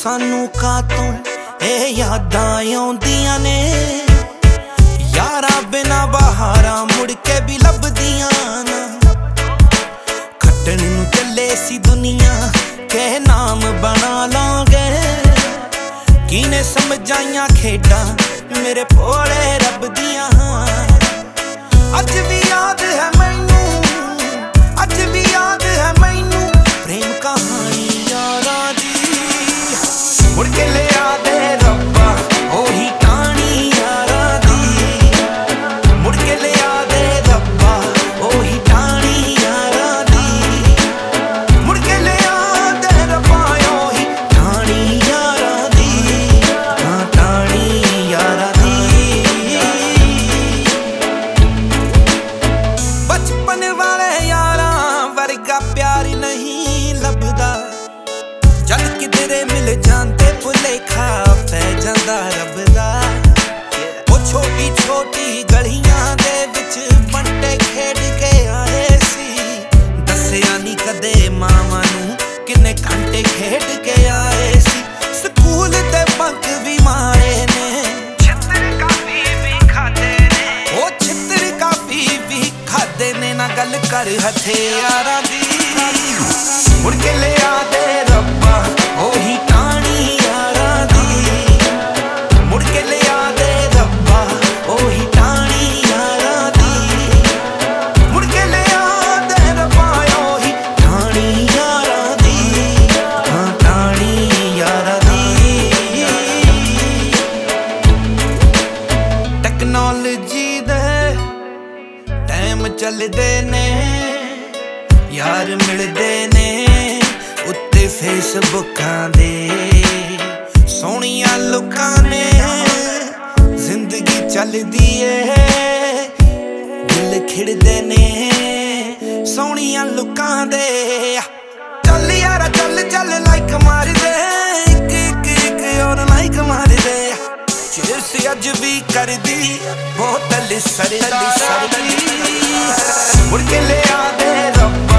सानू कातों ए यादां आउंदियां ने यारा बिना बहारां मुड़ के भी लभदियां ना। खट्टन नूं चले सी दुनिया के नाम बना लांगे किने समझाइयां खेडां मेरे भोले रब दियां। अज भी याद है मैनू, अज भी याद है मैनू प्रेम कहानी यारां दी। मुड़ के ले आ दे रब्बा ओही कहानी यारां दी। मुड़ के ले आ दे रब्बा ओही कहानी यारां दी। मुड़ के ले आ दे रब्बा ओही कहानी यारां दी। कहानी यारां दी। बचपन वाले यारां वर्गा प्यार नहीं लभदा जद किधरे मिल जांदे भुलेखा पै जांदा रब दा। ओ छोटी छोटी गलियां दे विच बंटे खेड के आए सी दस्सिया नी कदे मावां नूं किन्ने घंटे खेड के आए सी। स्कूल ते बंक भी मारे ने छित्तर काफी भी खादे ने। ओ छित्तर काफी भी खादे ने ना गल कर हथियारां दी। मुड़ के ले आ दे रब्बा ओही कहानी यारां दी। मुड़ के ले आ दे रब्बा ओही कहानी यारां दी। मुड़ के ले आ दे रब्बा ओही कहानी यारां दी। कहानी यारां दी। टेक्नोलॉजी दे टाइम चलदे ने यार मिलदे ने उत्ते फेसबुकां दे। सोहणियां लुकां ने जिंदगी चलदी ए दिल खिड़दे ने सोहणियां लुकां दे। चल यारा चल चल लाइक मार दे इक इक इक और लाइक मार दे। चिरस अज भी कर दी बोतल सरदी। मुड़ के ले आ दे रब्बा